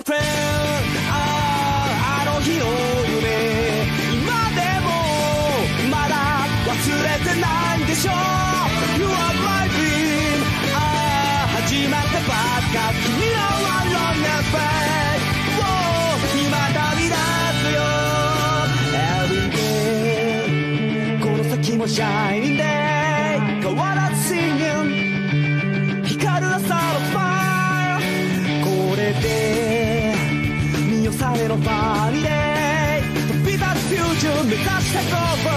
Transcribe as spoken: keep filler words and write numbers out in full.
friend あああの日の夢今でもまだ忘れてないんでしょ You are my dream ああ始まったばっか君らは Long as fade 今旅立つよ Every day この先も Shining day 変わらず Singing 光る朝のスマイルこれで見よされのファニーデイ飛び立つフューチャー目指して Go